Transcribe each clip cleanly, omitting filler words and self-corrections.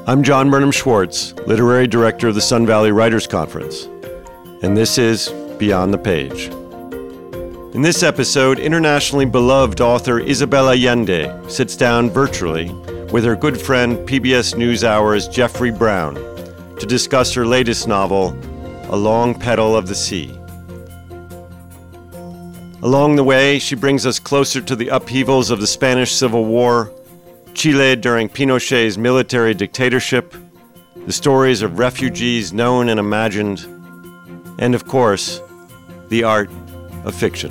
I'm John Burnham Schwartz, Literary Director of the Sun Valley Writers Conference, and this is Beyond the Page. In this episode, internationally beloved author Isabel Allende sits down virtually with her good friend PBS NewsHour's Jeffrey Brown to discuss her latest novel, A Long Petal of the Sea. Along the way, she brings us closer to the upheavals of the Spanish Civil War, Chile during Pinochet's military dictatorship, the stories of refugees known and imagined, and of course, the art of fiction.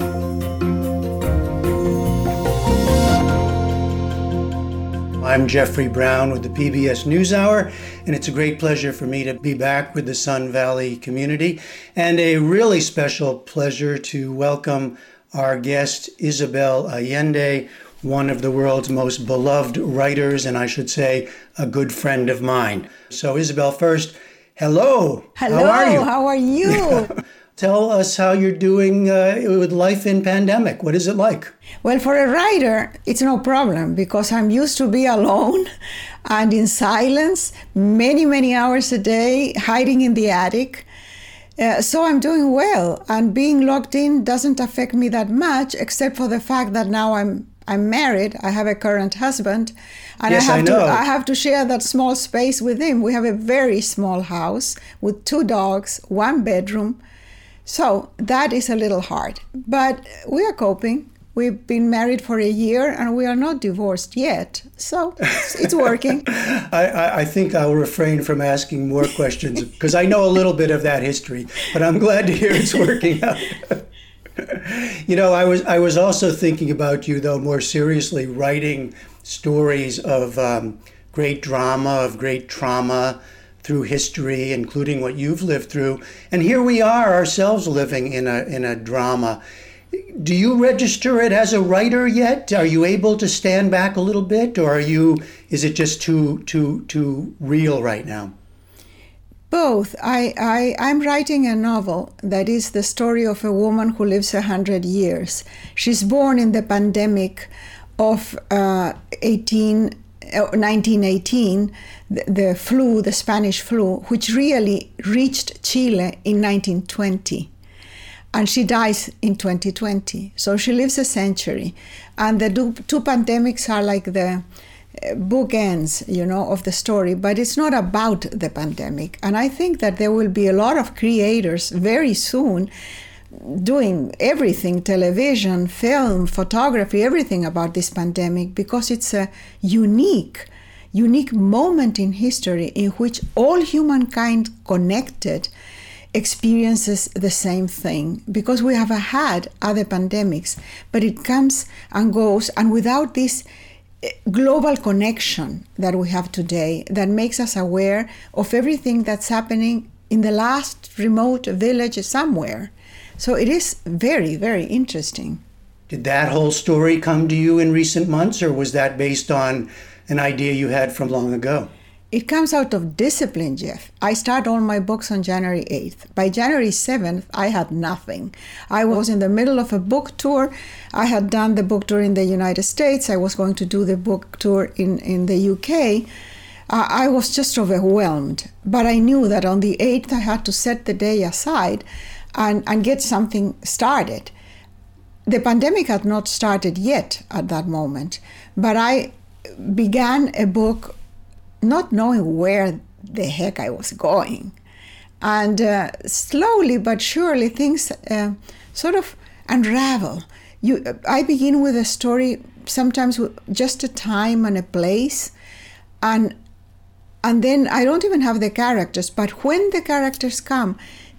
I'm Jeffrey Brown with the PBS NewsHour, and it's a great pleasure for me to be back with the Sun Valley community, and a really special pleasure to welcome our guest, Isabel Allende, one of the world's most beloved writers, and I should say, a good friend of mine. So Isabel, first, hello. Hello, how are you? Tell us how you're doing with life in pandemic. What is it like? Well, for a writer, it's no problem because I'm used to be alone and in silence, many hours a day, hiding in the attic. So I'm doing well, and being locked in doesn't affect me that much, except for the fact that now I'm married. I have a current husband, and yes, I have to share that small space with him. We have a very small house with 2 dogs, 1 bedroom. So that is a little hard, but we are coping. We've been married for a year and we are not divorced yet. So it's working. I think I'll refrain from asking more questions because I know a little bit of that history, but I'm glad to hear it's working out. You know, I was also thinking about you, though, more seriously, writing stories of great drama, of great trauma through history, including what you've lived through. And here we are ourselves living in a drama. Do you register it as a writer yet? Are you able to stand back a little bit, or is it just too real right now? Both. I'm writing a novel that is the story of a woman who lives 100 years. She's born in the pandemic of 1918, the flu, the Spanish flu, which really reached Chile in 1920. And she dies in 2020. So she lives a century. And the two pandemics are like the bookends, of the story, but it's not about the pandemic. And I think that there will be a lot of creators very soon doing everything, television, film, photography, everything about this pandemic, because it's a unique moment in history in which all humankind connected experiences the same thing, because we have had other pandemics, but it comes and goes, and without this global connection that we have today that makes us aware of everything that's happening in the last remote village somewhere. So it is very, very interesting. Did that whole story come to you in recent months, or was that based on an idea you had from long ago? It comes out of discipline, Jeff. I start all my books on January 8th. By January 7th, I had nothing. I was in the middle of a book tour. I had done the book tour in the United States. I was going to do the book tour in the UK. I was just overwhelmed. But I knew that on the 8th, I had to set the day aside and get something started. The pandemic had not started yet at that moment. But I began a book not knowing where the heck I was going. And slowly but surely things sort of unravel. I begin with a story, sometimes with just a time and a place, and then I don't even have the characters, but when the characters come,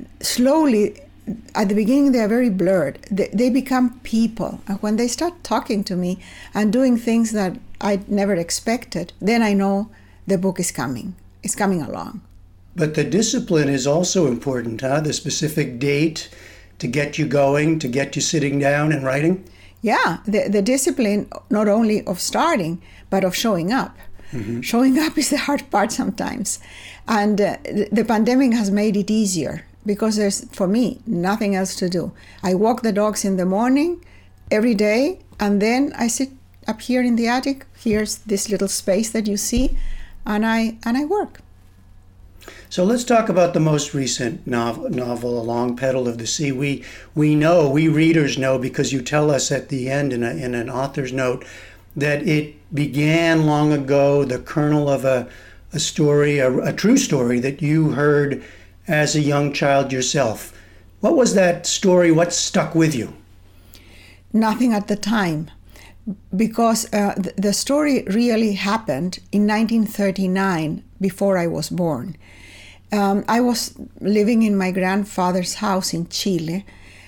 slowly, at the beginning they are very blurred. They become people, and when they start talking to me and doing things that I never expected, then I know the book is coming. It's coming along. But the discipline is also important, huh? The specific date to get you going, to get you sitting down and writing? Yeah, the discipline not only of starting, but of showing up. Mm-hmm. Showing up is the hard part sometimes. And the pandemic has made it easier because there's, for me, nothing else to do. I walk the dogs in the morning every day, and then I sit up here in the attic. Here's this little space that you see, I work. So let's talk about the most recent novel, A Long Petal of the Sea. We know, we readers know, because you tell us at the end in an author's note, that it began long ago, the kernel of a story, a true story that you heard as a young child yourself. What was that story? What stuck with you? Nothing at the time, because the story really happened in 1939, before I was born. I was living in my grandfather's house in Chile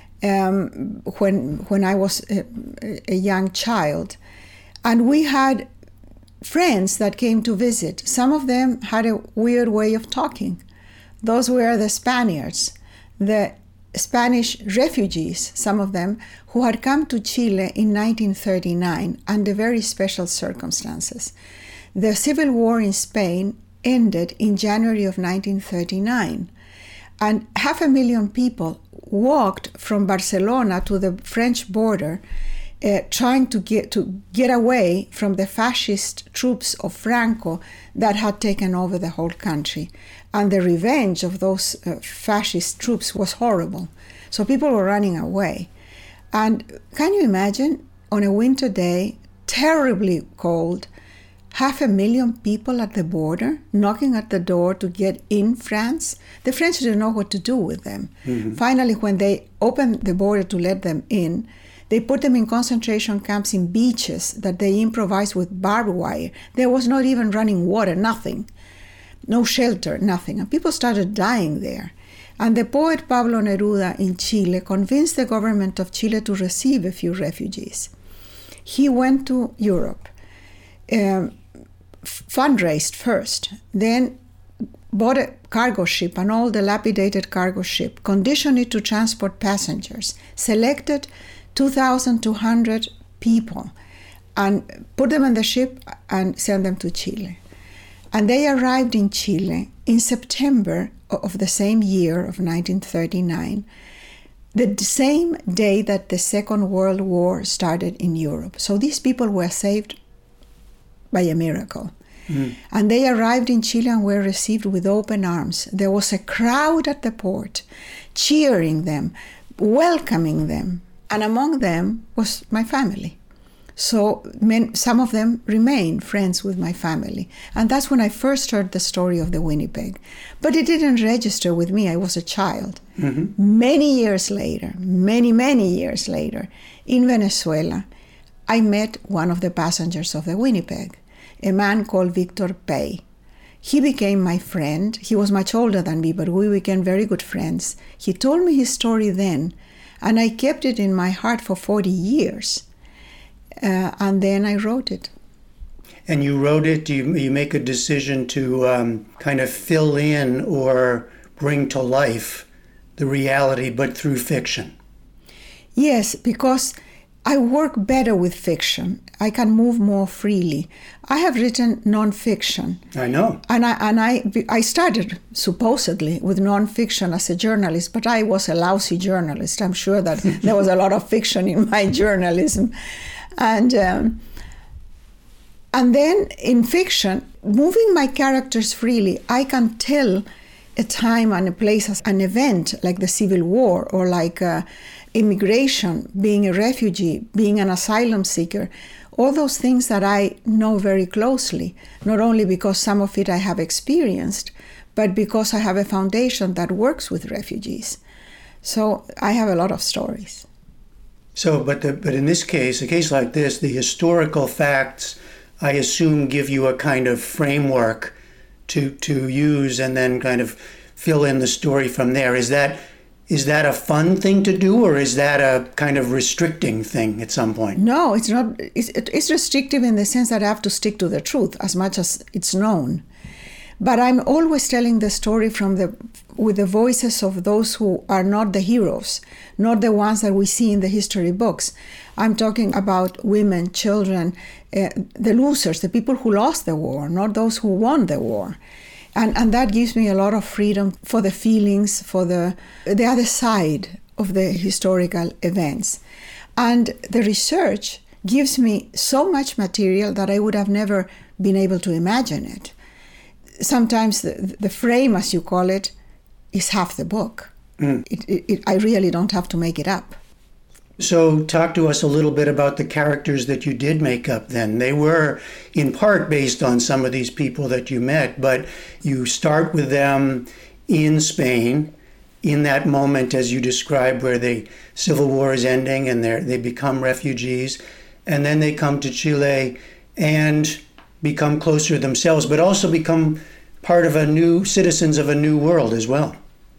when I was a young child, and we had friends that came to visit. Some of them had a weird way of talking. Those were the Spaniards, the Spanish refugees, some of them, who had come to Chile in 1939 under very special circumstances. The Civil War in Spain ended in January of 1939, and 500,000 people walked from Barcelona to the French border, trying to get away from the fascist troops of Franco that had taken over the whole country. And the revenge of those fascist troops was horrible. So people were running away. And can you imagine, on a winter day, terribly cold, 500,000 people at the border knocking at the door to get in France? The French didn't know what to do with them. Mm-hmm. Finally, when they opened the border to let them in, they put them in concentration camps in beaches that they improvised with barbed wire. There was not even running water, nothing. No shelter, nothing. And people started dying there. And the poet Pablo Neruda in Chile convinced the government of Chile to receive a few refugees. He went to Europe, fundraised first, then bought a cargo ship, an old dilapidated cargo ship, conditioned it to transport passengers, selected 2,200 people and put them on the ship and sent them to Chile. And they arrived in Chile in September of the same year of 1939, the same day that the Second World War started in Europe. So these people were saved by a miracle. Mm. And they arrived in Chile and were received with open arms. There was a crowd at the port cheering them, welcoming them. And among them was my family. So some of them remained friends with my family. And that's when I first heard the story of the Winnipeg. But it didn't register with me. I was a child. Mm-hmm. Many years later, many years later, in Venezuela, I met one of the passengers of the Winnipeg, a man called Victor Pey. He became my friend. He was much older than me, but we became very good friends. He told me his story then, and I kept it in my heart for 40 years. And then I wrote it. And you wrote it, do you make a decision to kind of fill in or bring to life the reality, but through fiction? Yes, because I work better with fiction. I can move more freely. I have written nonfiction. I know. And I started supposedly with nonfiction as a journalist, but I was a lousy journalist. I'm sure that there was a lot of fiction in my journalism. And then in fiction, moving my characters freely, I can tell a time and a place as an event like the Civil War or like immigration, being a refugee, being an asylum seeker, all those things that I know very closely, not only because some of it I have experienced, but because I have a foundation that works with refugees. So I have a lot of stories. So, but in this case, a case like this, the historical facts, I assume, give you a kind of framework to use and then kind of fill in the story from there. Is that a fun thing to do, or is that a kind of restricting thing at some point? No, it's not. It's restrictive in the sense that I have to stick to the truth as much as it's known. But I'm always telling the story with the voices of those who are not the heroes, not the ones that we see in the history books. I'm talking about women, children, the losers, the people who lost the war, not those who won the war. And that gives me a lot of freedom for the feelings, for the other side of the historical events. And the research gives me so much material that I would have never been able to imagine it. sometimes the frame, as you call it, is half the book. I really don't have to make it up. So talk to us a little bit about the characters that you did make up then. They were in part based on some of these people that you met, but you start with them in Spain, in that moment, as you described, where the civil war is ending and they become refugees, and then they come to Chile and become closer themselves, but also become part of citizens of a new world as well.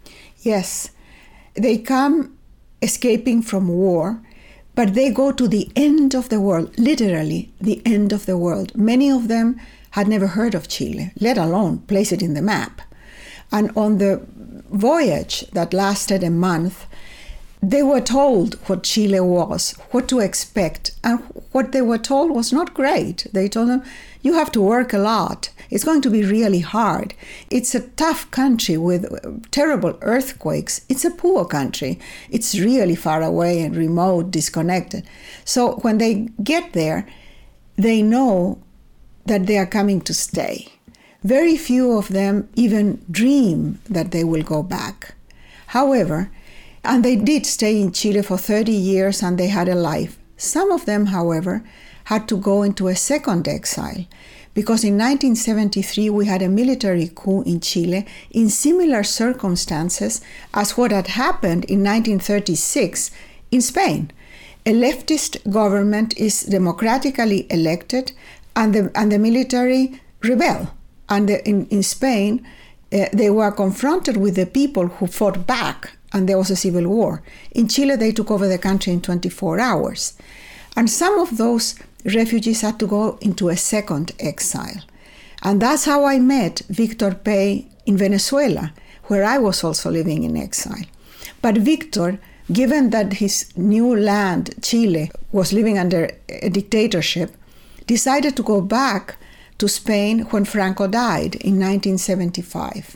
Yes, they come escaping from war, but they go to the end of the world, literally the end of the world. Many of them had never heard of Chile, let alone place it in the map. And on the voyage that lasted a month, they were told what Chile was, what to expect, and what they were told was not great. They told them, you have to work a lot. It's going to be really hard. It's a tough country with terrible earthquakes. It's a poor country. It's really far away and remote, disconnected. So when they get there, they know that they are coming to stay. Very few of them even dream that they will go back. However, and they did stay in Chile for 30 years and they had a life. Some of them, however, had to go into a second exile because in 1973 we had a military coup in Chile in similar circumstances as what had happened in 1936 in Spain. A leftist government is democratically elected and the military rebel. And in Spain, they were confronted with the people who fought back, and there was a civil war. In Chile, they took over the country in 24 hours. And some of those refugees had to go into a second exile. And that's how I met Victor Pey in Venezuela, where I was also living in exile. But Victor, given that his new land, Chile, was living under a dictatorship, decided to go back to Spain when Franco died in 1975.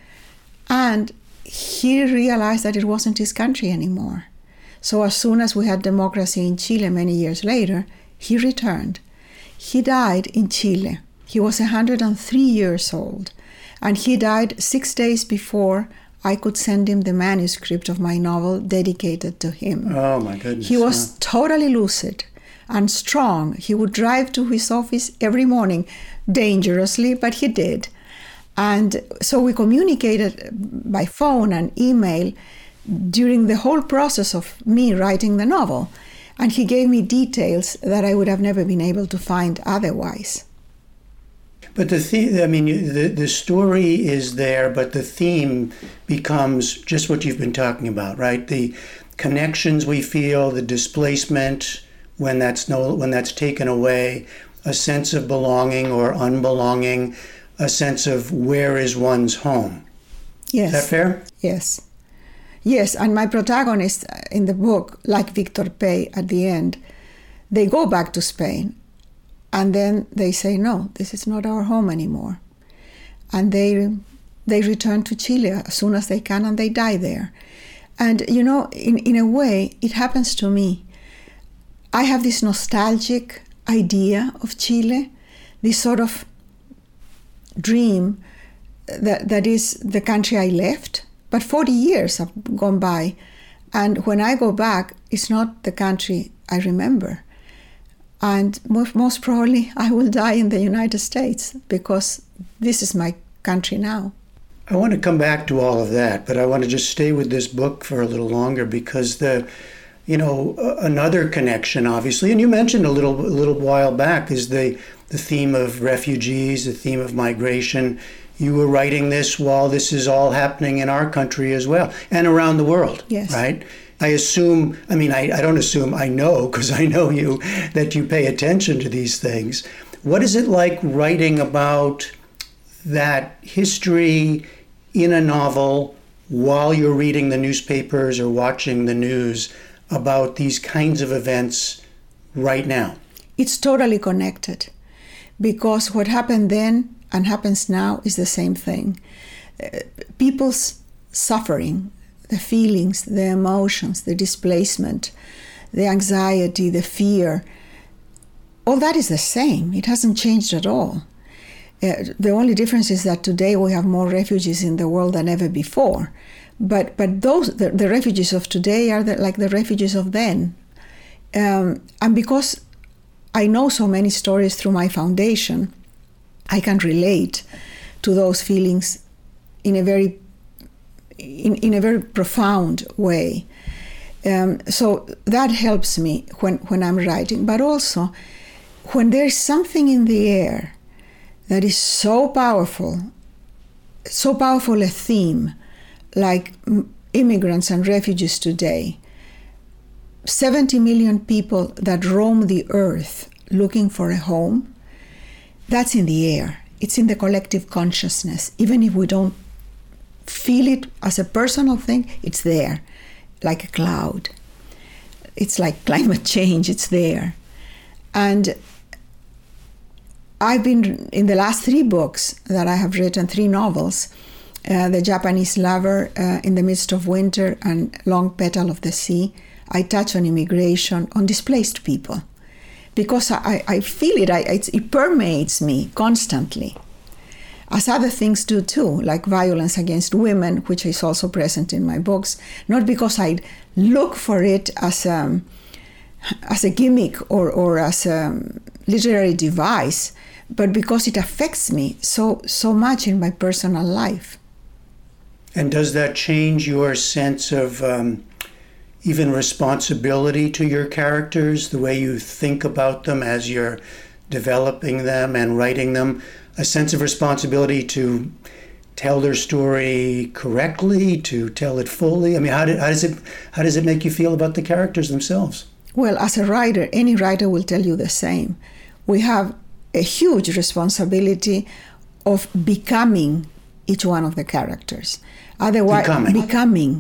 And he realized that it wasn't his country anymore. So as soon as we had democracy in Chile many years later, he returned. He died in Chile. He was 103 years old. And he died 6 days before I could send him the manuscript of my novel dedicated to him. Oh, my goodness. He was totally lucid and strong. He would drive to his office every morning, dangerously, but he did. And so we communicated by phone and email during the whole process of me writing the novel. And he gave me details that I would have never been able to find otherwise. But the story is there, but the theme becomes just what you've been talking about, right? The connections we feel, the displacement when that's taken away, a sense of belonging or unbelonging, a sense of where is one's home. Yes. Is that fair? Yes. Yes, and my protagonists in the book, like Victor Pey at the end, they go back to Spain and then they say, no, this is not our home anymore. And they return to Chile as soon as they can and they die there. And, you know, in a way, it happens to me. I have this nostalgic idea of Chile, this sort of dream that is the country I left. But 40 years have gone by, and when I go back, it's not the country I remember. And most probably I will die in the United States because this is my country now. I want to come back to all of that, but I want to just stay with this book for a little longer because another connection, obviously, and you mentioned a little while back, is the theme of refugees, the theme of migration. You were writing this while this is all happening in our country as well and around the world, yes. Right? I don't assume, I know, because I know you, that you pay attention to these things. What is it like writing about that history in a novel while you're reading the newspapers or watching the news about these kinds of events right now? It's totally connected because what happened then and happens now is the same thing. People's suffering, the feelings, the emotions, the displacement, the anxiety, the fear, all that is the same. It hasn't changed at all. The only difference is that today we have more refugees in the world than ever before. But the refugees of today are like the refugees of then. And because I know so many stories through my foundation, I can relate to those feelings in a very profound way. So that helps me when I'm writing. But also, when there's something in the air that is so powerful a theme, like immigrants and refugees today, 70 million people that roam the earth looking for a home, that's in the air. It's in the collective consciousness. Even if we don't feel it as a personal thing, it's there, like a cloud. It's like climate change, it's there. And I've been, in the last 3 books that I have written, 3 novels, The Japanese Lover, In the Midst of Winter, and Long Petal of the Sea, I touch on immigration, on displaced people. Because I feel it, it permeates me constantly. As other things do too, like violence against women, which is also present in my books, not because I look for it as a gimmick or as a literary device, but because it affects me so much in my personal life. And does that change your sense of even responsibility to your characters, the way you think about them as you're developing them and writing them? A sense of responsibility to tell their story correctly, to tell it fully? I mean, how does it make you feel about the characters themselves? Well, as a writer, any writer will tell you the same. We have a huge responsibility of becoming each one of the characters. Otherwise, becoming.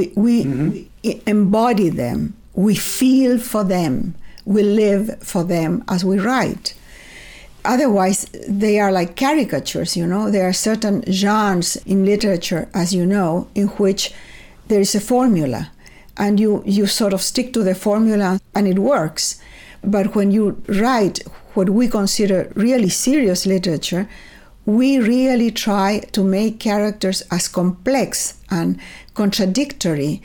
We embody them. We feel for them. We live for them as we write. Otherwise, they are like caricatures, you know. There are certain genres in literature, as you know, in which there is a formula, and you sort of stick to the formula and it works. But when you write what we consider really serious literature, we really try to make characters as complex and contradictory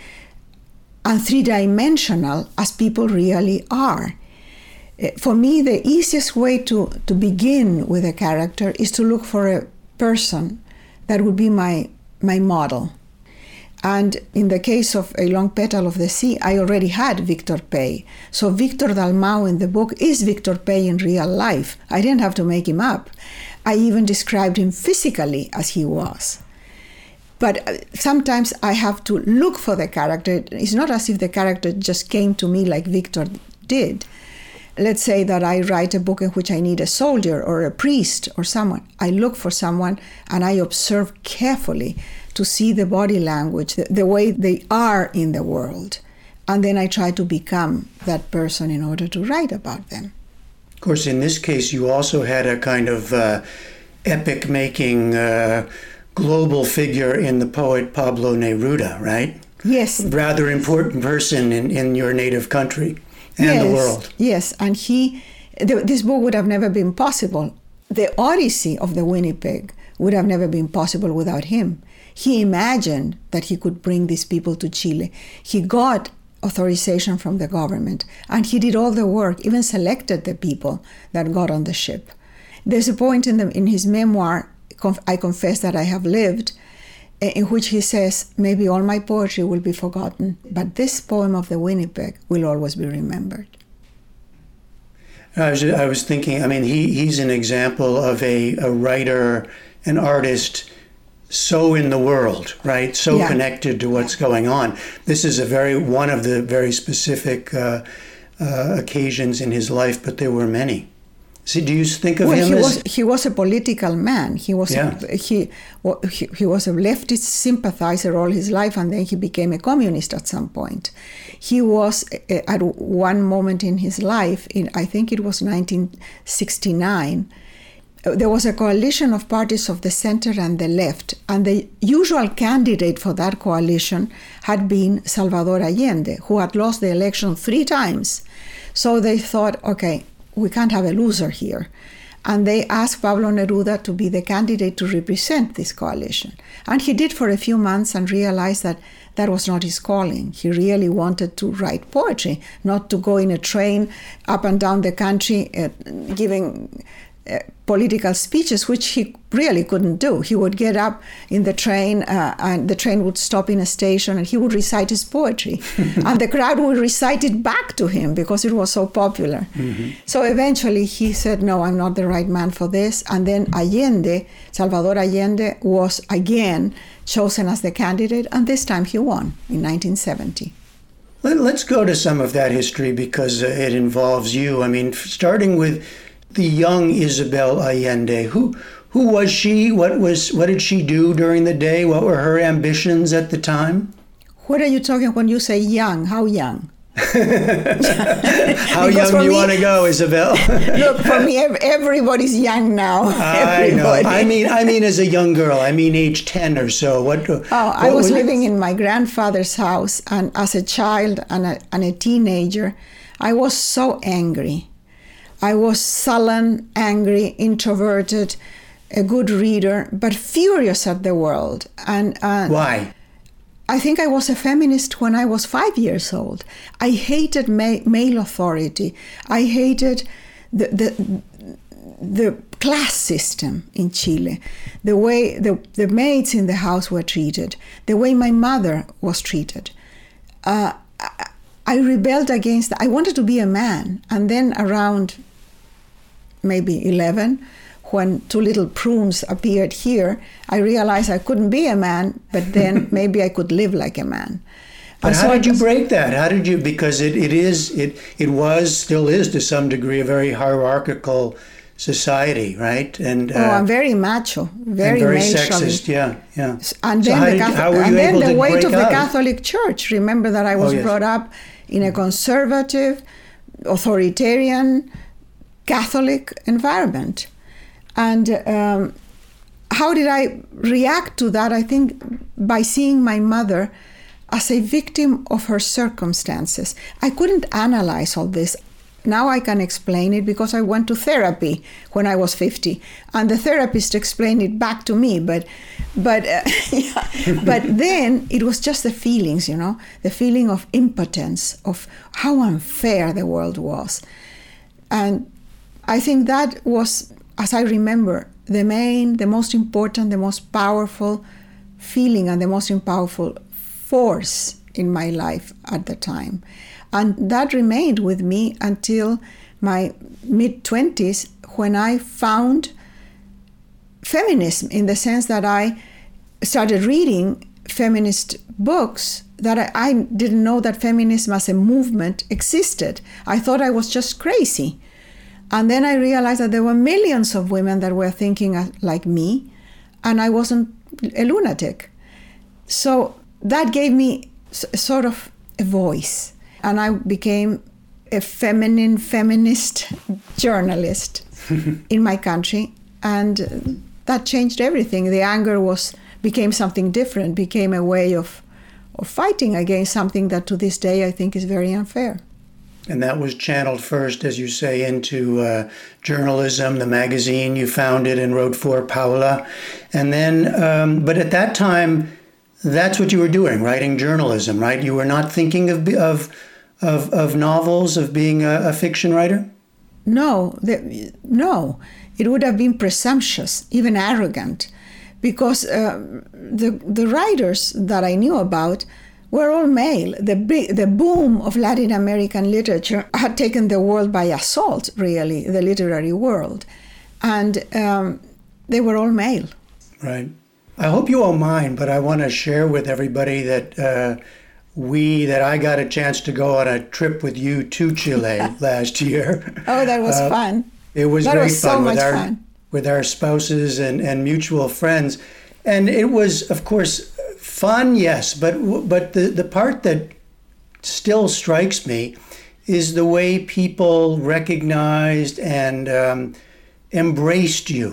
and three-dimensional as people really are. For me, the easiest way to begin with a character is to look for a person that would be my model. And in the case of A Long Petal of the Sea, I already had Victor Pey. So Victor Dalmau in the book is Victor Pey in real life. I didn't have to make him up. I even described him physically as he was. But sometimes I have to look for the character. It's not as if the character just came to me like Victor did. Let's say that I write a book in which I need a soldier or a priest or someone. I look for someone and I observe carefully to see the body language, the way they are in the world. And then I try to become that person in order to write about them. Of course, in this case, you also had a kind of epic-making global figure in the poet Pablo Neruda, right? Yes. Rather important person in your native country. And the world. Yes, and this book would have never been possible. The Odyssey of the Winnipeg would have never been possible without him. He imagined that he could bring these people to Chile. He got authorization from the government, and he did all the work, even selected the people that got on the ship. There's a point in his memoir, I Confess That I Have Lived, in which he says, maybe all my poetry will be forgotten, but this poem of the Winnipeg will always be remembered. I was thinking, I mean, he's an example of a writer, an artist, so in the world, right? So connected to what's going on. This is one of the very specific occasions in his life, but there were many. See, do you think of him as... He was a political man. He was a leftist sympathizer all his life, and then he became a communist at some point. He was, at one moment in his life, I think it was 1969, there was a coalition of parties of the center and the left, and the usual candidate for that coalition had been Salvador Allende, who had lost the election 3 times. So they thought, okay, we can't have a loser here. And they asked Pablo Neruda to be the candidate to represent this coalition. And he did for a few months and realized that that was not his calling. He really wanted to write poetry, not to go in a train up and down the country giving political speeches, which he really couldn't do. He would get up in the train and the train would stop in a station and he would recite his poetry. And the crowd would recite it back to him because it was so popular. Mm-hmm. So eventually he said, no, I'm not the right man for this. And then Salvador Allende, was again chosen as the candidate, and this time he won in 1970. Let's go to some of that history because it involves you. I mean, starting with the young Isabel Allende. Who was she? What did she do during the day? What were her ambitions at the time? What are you talking when you say young? How young? How young do you want to go, Isabel? Look, for me, everybody's young now. I know. I mean, as a young girl. I mean, age 10 or so. I was living in my grandfather's house, and as a child and a teenager, I was so angry. I was sullen, angry, introverted, a good reader, but furious at the world. And why? I think I was a feminist when I was 5 years old. I hated male authority. I hated the class system in Chile, the way the maids in the house were treated, the way my mother was treated. I rebelled against that. I wanted to be a man. And then around maybe 11, when two little prunes appeared here, I realized I couldn't be a man, but then maybe I could live like a man. But how did you break that? How did you, because it still is to some degree a very hierarchical society, right? And I'm very macho, very sexist, yeah. And then the weight of the Catholic Church. Remember that I was brought up in a conservative, authoritarian, Catholic environment. And how did I react to that? I think by seeing my mother as a victim of her circumstances. I couldn't analyze all this. Now I can explain it because I went to therapy when I was 50, and the therapist explained it back to me. But then it was just the feelings, the feeling of impotence, of how unfair the world was. And I think that was, as I remember, the most important, the most powerful feeling and the most powerful force in my life at the time. And that remained with me until my mid-20s, when I found feminism, in the sense that I started reading feminist books, that I didn't know that feminism as a movement existed. I thought I was just crazy. And then I realized that there were millions of women that were thinking like me, and I wasn't a lunatic. So that gave me sort of a voice. And I became a feminist journalist in my country. And that changed everything. The anger became something different, became a way of fighting against something that to this day I think is very unfair. And that was channeled first, as you say, into journalism, the magazine you founded and wrote for, Paula. And then, but at that time, that's what you were doing, writing journalism, right? You were not thinking of novels, of being a fiction writer? No. It would have been presumptuous, even arrogant, because the writers that I knew about were all male. The boom of Latin American literature had taken the world by assault, really, the literary world. And they were all male. Right. I hope you won't mind, but I want to share with everybody that I got a chance to go on a trip with you to Chile last year. Oh, that was fun. It was great fun with our spouses and mutual friends. And it was, of course, fun, yes, but the part that still strikes me is the way people recognized and embraced you.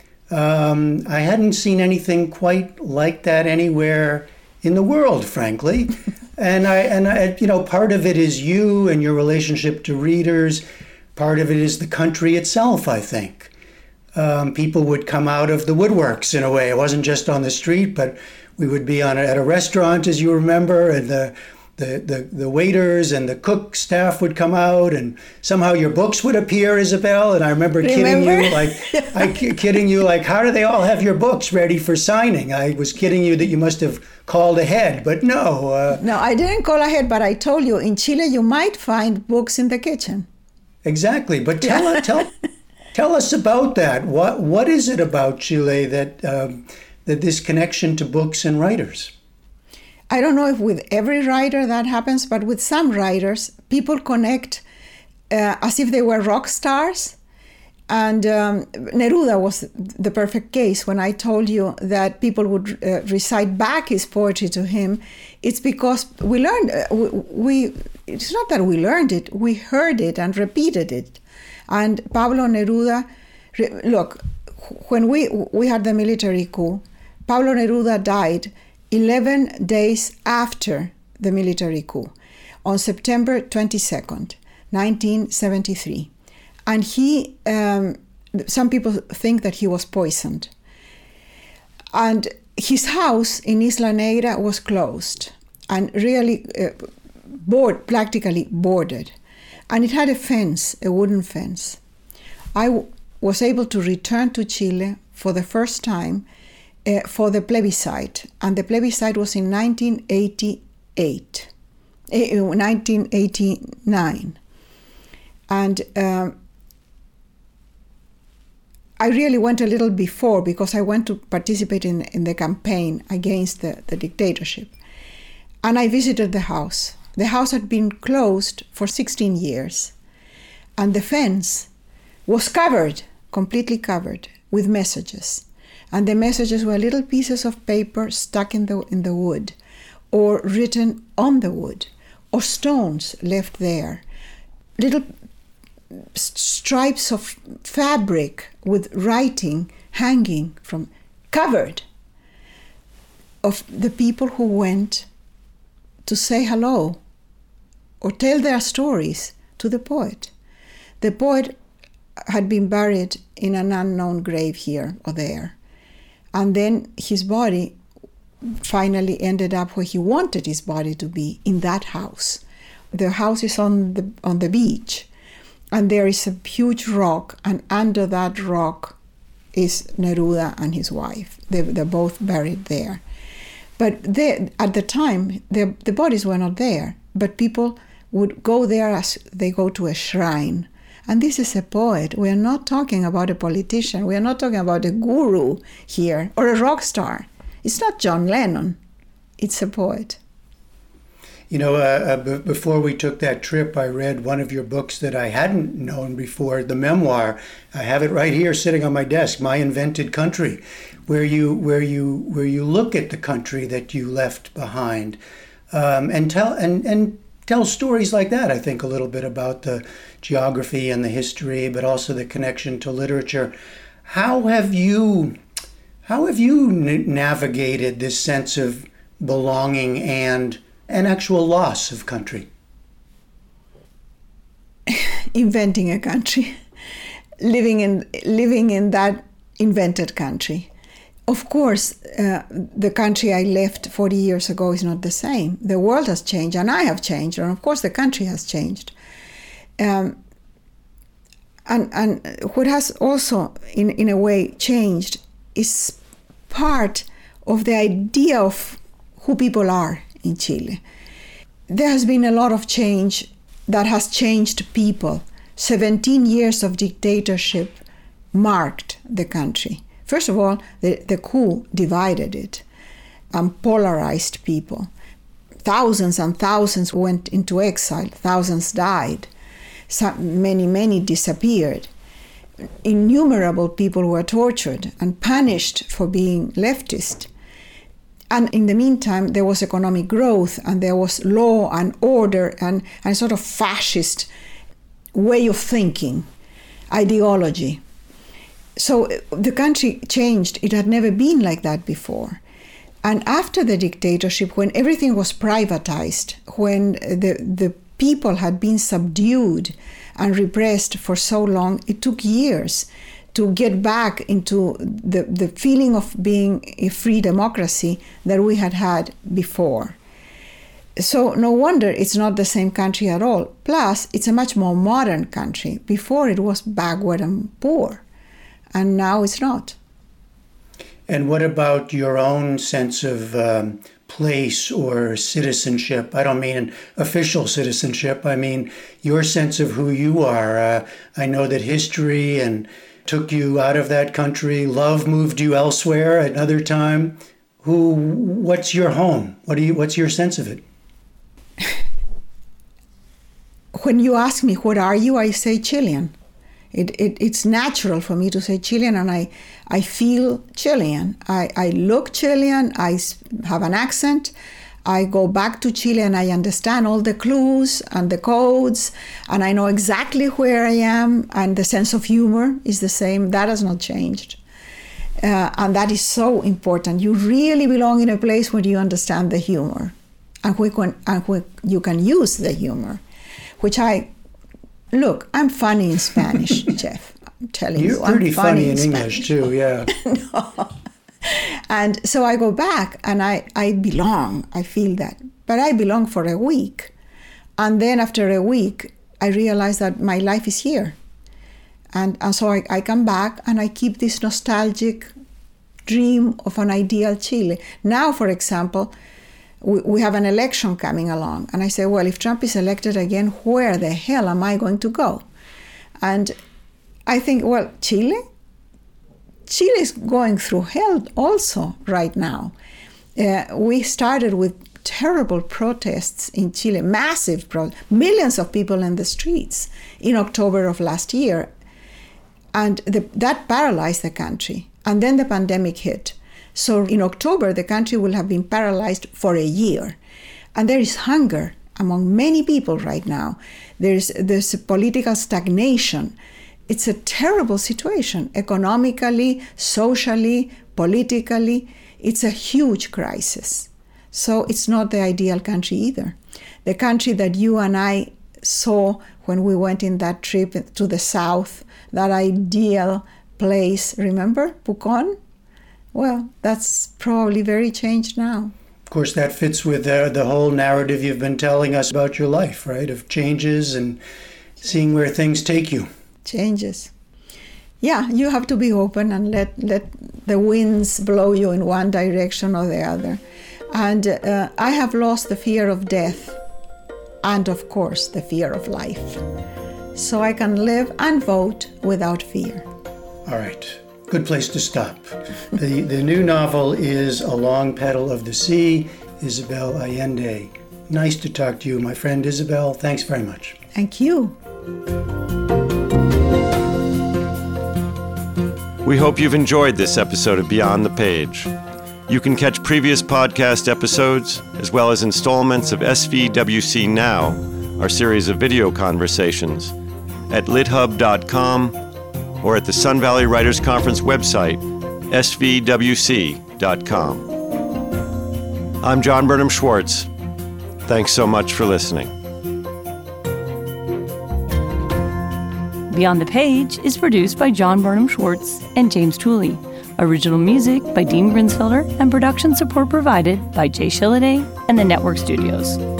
I hadn't seen anything quite like that anywhere in the world, frankly. And I, part of it is you and your relationship to readers. Part of it is the country itself, I think. people would come out of the woodworks in a way. It wasn't just on the street, but we would be at a restaurant, as you remember, and the waiters and the cook staff would come out, and somehow your books would appear, Isabel. And I remember kidding you, like, how do they all have your books ready for signing? I was kidding you that you must have called ahead, but no. No, I didn't call ahead, but I told you, in Chile you might find books in the kitchen. Exactly, but tell us about that. What is it about Chile that this connection to books and writers? I don't know if with every writer that happens, but with some writers, people connect as if they were rock stars. And Neruda was the perfect case. When I told you that people would recite back his poetry to him, it's because we learned, it's not that we learned it, we heard it and repeated it. And Pablo Neruda, look, when we had the military coup, Pablo Neruda died 11 days after the military coup, on September 22nd, 1973. And he, some people think that he was poisoned. And his house in Isla Negra was closed and really practically boarded. And it had a fence, a wooden fence. I was able to return to Chile for the first time for the plebiscite. And the plebiscite was in 1989. And I really went a little before because I went to participate in the campaign against the dictatorship. And I visited the house. The house had been closed for 16 years. And the fence was covered, completely covered, with messages. And the messages were little pieces of paper stuck in the wood, or written on the wood, or stones left there. Little stripes of fabric with writing hanging from, covered, of the people who went to say hello or tell their stories to the poet. The poet had been buried in an unknown grave here or there. And then his body finally ended up where he wanted his body to be, in that house. The house is on the beach. And there is a huge rock, and under that rock is Neruda and his wife. They're both buried there. But at the time, the bodies were not there, but people would go there as they go to a shrine. And this is a poet. We are not talking about a politician. We are not talking about a guru here, or a rock star. It's not John Lennon. It's a poet. You know, before we took that trip, I read one of your books that I hadn't known before, the memoir. I have it right here sitting on my desk, My Invented Country, where you look at the country that you left behind, and tell stories like that. I think a little bit about the geography and the history, but also the connection to literature. How have you navigated this sense of belonging and an actual loss of country? Inventing a country, living in that invented country. Of course, the country I left 40 years ago is not the same. The world has changed, and I have changed, and of course the country has changed. And what has also, in a way, changed is part of the idea of who people are in Chile. There has been a lot of change that has changed people. 17 years of dictatorship marked the country. First of all, the coup divided it and polarized people. Thousands and thousands went into exile. Thousands died. Many disappeared. Innumerable people were tortured and punished for being leftist. And in the meantime, there was economic growth, and there was law and order and sort of fascist way of thinking, ideology. So the country changed. It had never been like that before. And after the dictatorship, when everything was privatized, when the people had been subdued and repressed for so long, it took years to get back into the feeling of being a free democracy that we had before. So no wonder it's not the same country at all. Plus, it's a much more modern country. Before it was backward and poor, and now it's not. And what about your own sense of place or citizenship? I don't mean official citizenship. I mean your sense of who you are. I know that history and took you out of that country. Love moved you elsewhere at another time. What's your home? What's your sense of it? When you ask me, what are you? I say Chilean. It's natural for me to say Chilean, and I feel Chilean. I look Chilean. I have an accent. I go back to Chile and I understand all the clues and the codes, and I know exactly where I am, and the sense of humor is the same. That has not changed. And that is so important. You really belong in a place where you understand the humor and where you can use the humor, which look, I'm funny in Spanish, Jeff. I'm telling you. You're pretty funny in English too, yeah. No. And so I go back and I belong. I feel that. But I belong for a week. And then after a week, I realize that my life is here. And so I come back and I keep this nostalgic dream of an ideal Chile. Now, for example, we have an election coming along. And I say, well, if Trump is elected again, where the hell am I going to go? And I think, well, Chile is going through hell also right now. We started with terrible protests in Chile, massive protests, millions of people in the streets in October of last year. And that paralyzed the country. And then the pandemic hit. So in October, the country will have been paralyzed for a year. And there is hunger among many people right now. There's a political stagnation. It's a terrible situation, economically, socially, politically. It's a huge crisis. So it's not the ideal country either. The country that you and I saw when we went in that trip to the south, that ideal place, remember, Pucón? Well, that's probably very changed now. Of course, that fits with the whole narrative you've been telling us about your life, right? Of changes and seeing where things take you. Changes. Yeah, you have to be open and let the winds blow you in one direction or the other. And I have lost the fear of death and, of course, the fear of life. So I can live and vote without fear. All right. Good place to stop. The new novel is A Long Petal of the Sea, Isabel Allende. Nice to talk to you, my friend Isabel. Thanks very much. Thank you. We hope you've enjoyed this episode of Beyond the Page. You can catch previous podcast episodes, as well as installments of SVWC Now, our series of video conversations, at lithub.com or at the Sun Valley Writers Conference website, svwc.com. I'm John Burnham Schwartz. Thanks so much for listening. Beyond the Page is produced by John Burnham Schwartz and James Tooley. Original music by Dean Grinsfelder and production support provided by Jay Shilliday and the Network Studios.